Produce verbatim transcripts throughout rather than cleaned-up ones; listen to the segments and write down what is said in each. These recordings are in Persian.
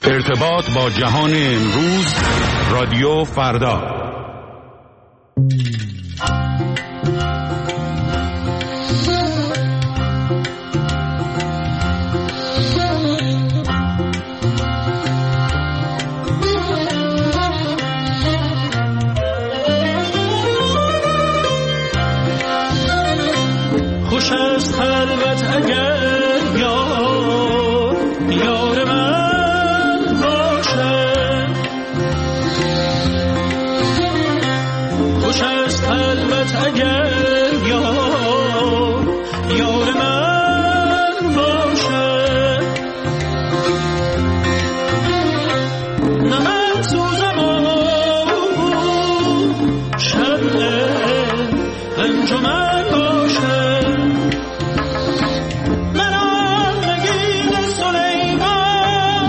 ارتباط با جهان امروز، رادیو فردا. خوش است خلوت اگر یار یار من باشه، خوش است خلوت اگر یار یار من باشه، نه من سوزم و شمع انجمن باشه، من آن نگین سلیمان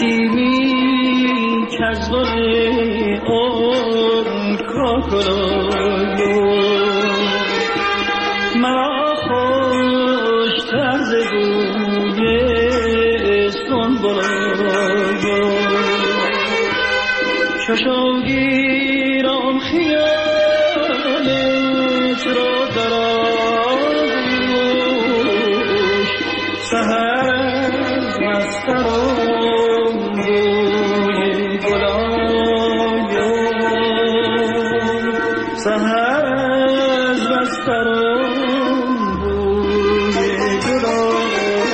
نسیمی که از بار اون کاکلایو مرا خوشتر ز بوی سنبلایو چشم گیرم خیالت را در آغوش سحر از مسترم بوی گلایو سحر از مسترم بوی گلایو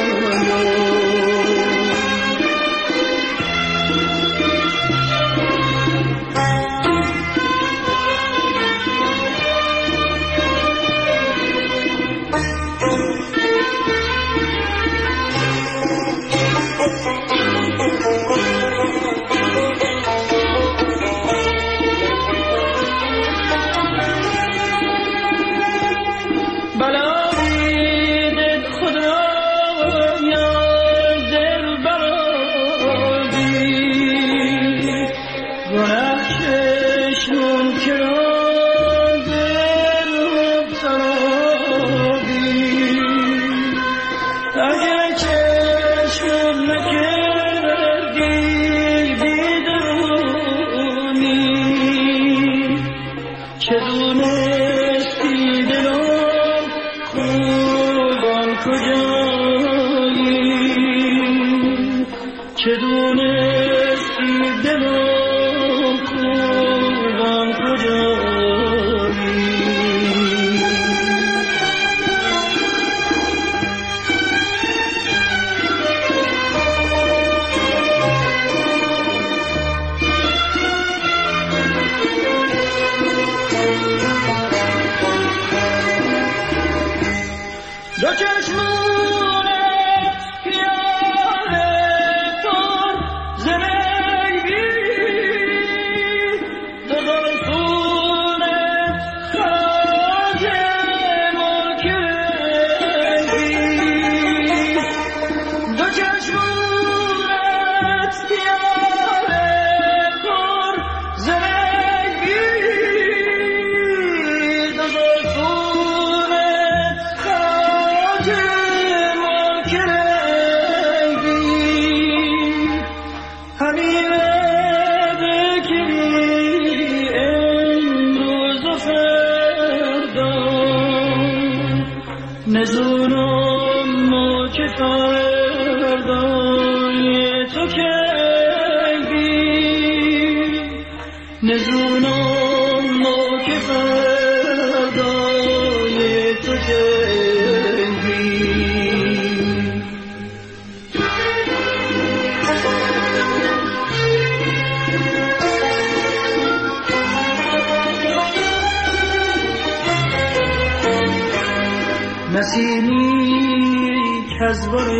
نسیمی که از بار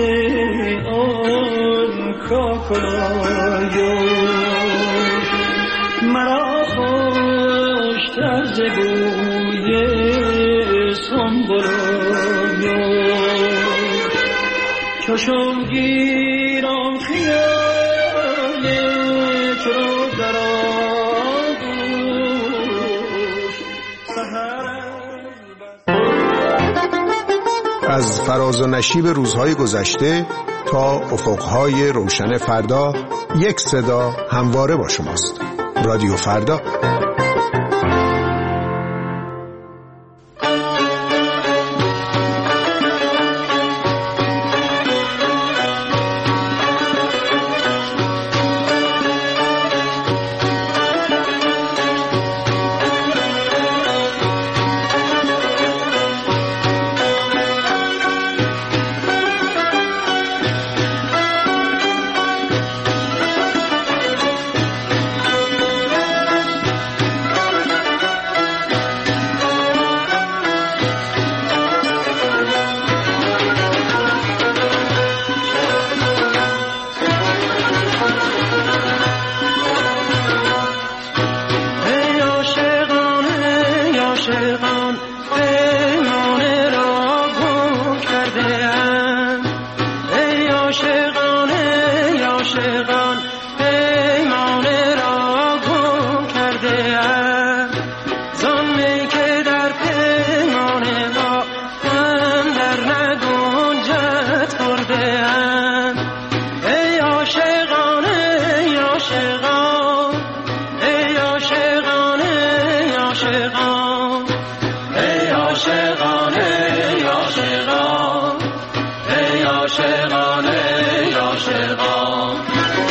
آن کاکلایو مرا خوشتر ز بوی سنبلایو چشم گیرم خیالت را در آغوش سحر از فراز و نشیب روزهای گذشته تا افقهای روشن فردا، یک صدا همواره با شماست. رادیو فردا. عاشقان ای عاشقان ای عاشقان ای عاشقان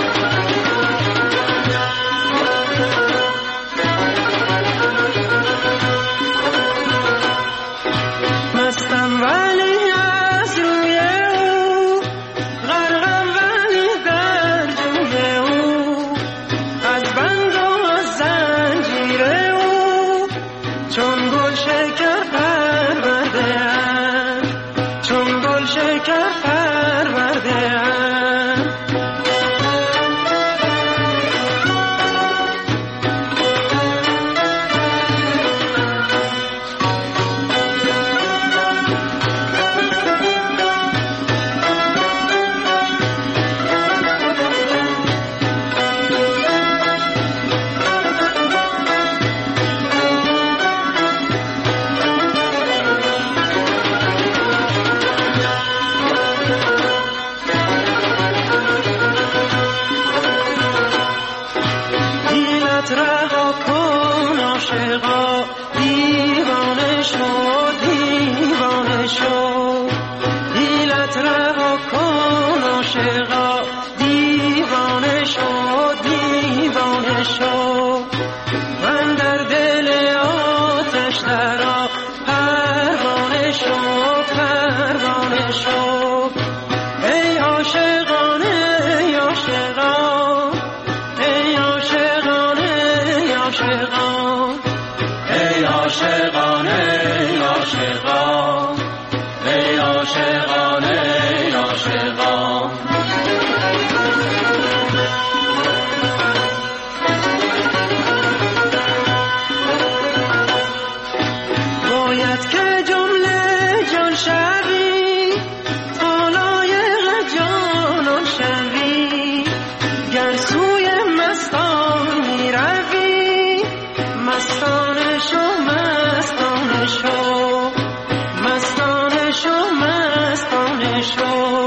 مستم ولی از روی او غرقم ولی در جوی او از بند و از زنجیر او چون گل شکر پرورده ام چون گل شکر پرورده ام رها کن عاشقا دیوانه شو دیوانه شو حیلت رها کن عاشقا دیوانه شو دیوانه شو من در دل آتش درآ پروانه شو پروانه شو ای عاشقان ای عاشقان ای عاشقان ای عاشقان ای عاشقان ای عاشقان ای عاشقان ای عاشقان باید که جمله جان شوی تا لایق جانان شوی گر سوی مستان می روی مستانه شو مستانه شو مستانه شو مستانه شو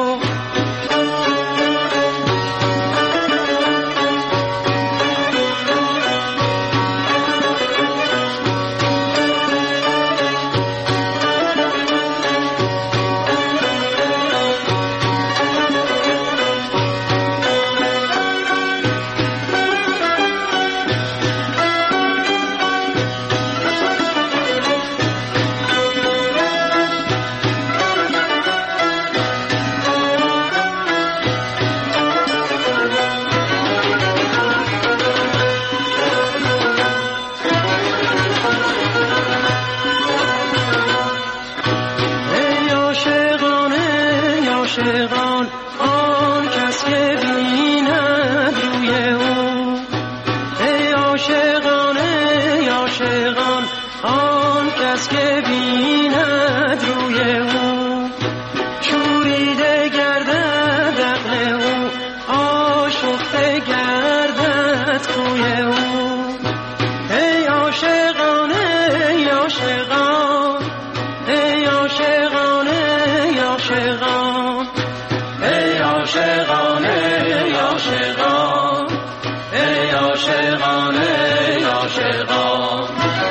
عاشقان آن کس که بیند روی او ای عاشقان ای عاشقان آن کس که بیند روی او شوریده گردد عقل او آشفته گردد خوی او ای عاشقان ای عاشقان ای عاشقان ای عاشقان ای عاشقان ای عاشقان ای عاشقان ای عاشقان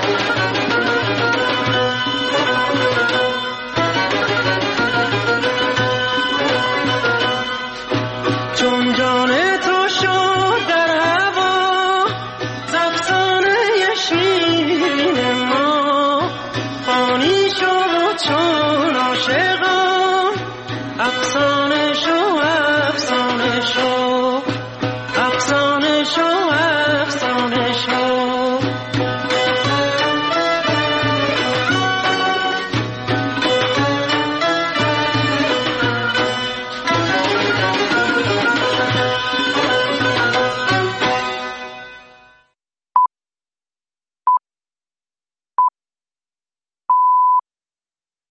چون جان تو شد در هوا زفتانه شیرین ما فانی شد چون عاشقان افسانه